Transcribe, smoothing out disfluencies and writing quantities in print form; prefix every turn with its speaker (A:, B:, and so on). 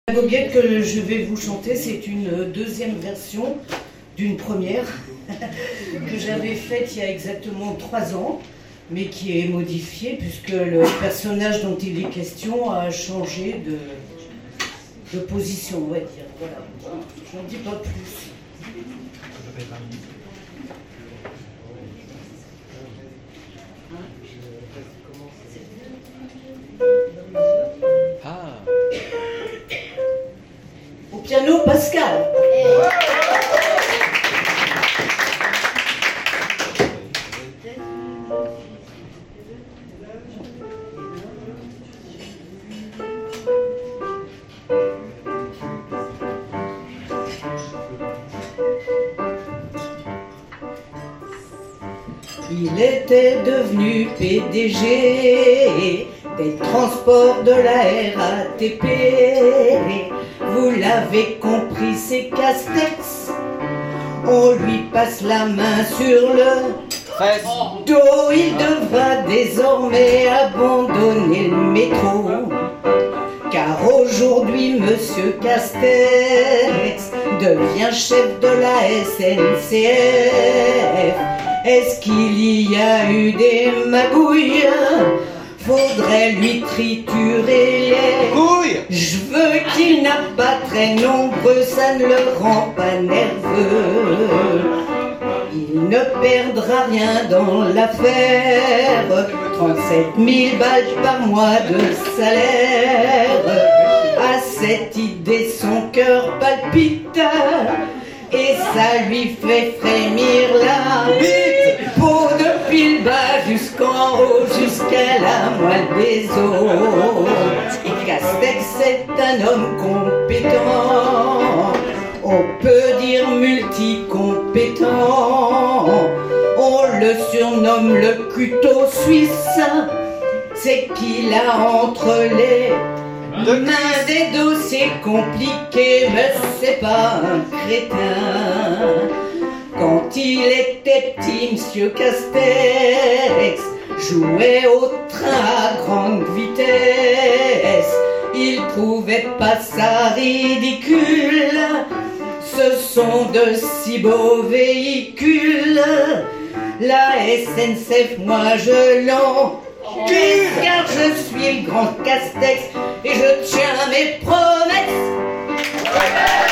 A: La goguette que je vais vous chanter, c'est une deuxième version d'une première que j'avais faite il y a exactement 3 ans, mais qui est modifiée puisque le personnage dont il est question a changé de position, on va dire. Voilà, je n'en dis pas plus. Au piano, Pascal. Il était devenu PDG des transports de la RATP. Vous l'avez compris, c'est Castex. On lui passe la main sur le dos. Il devra désormais abandonner le métro. Car aujourd'hui, Monsieur Castex devient chef de la SNCF. Est-ce qu'il y a eu des magouilles? Faudrait lui triturer les couilles. Je veux qu'il n'a pas très nombreux, ça ne le rend pas nerveux. Il ne perdra rien dans l'affaire. 37 000 balles par mois de salaire. À cette idée, son cœur palpite et ça lui fait frémir la bite. Peau depuis le bas jusqu'en haut, jusqu'à la moelle des os. Et Castex est un homme compétent, on peut dire multicompétent. On le surnomme le couteau suisse. C'est qu'il a entre les mains des dossiers compliqués, mais c'est pas un crétin. Quand il était petit, Monsieur Castex jouait au train à grande vitesse. Il trouvait pas ça ridicule, ce sont de si beaux véhicules. La SNCF, moi je l'encule, car je suis le grand Castex et je tiens mes promesses.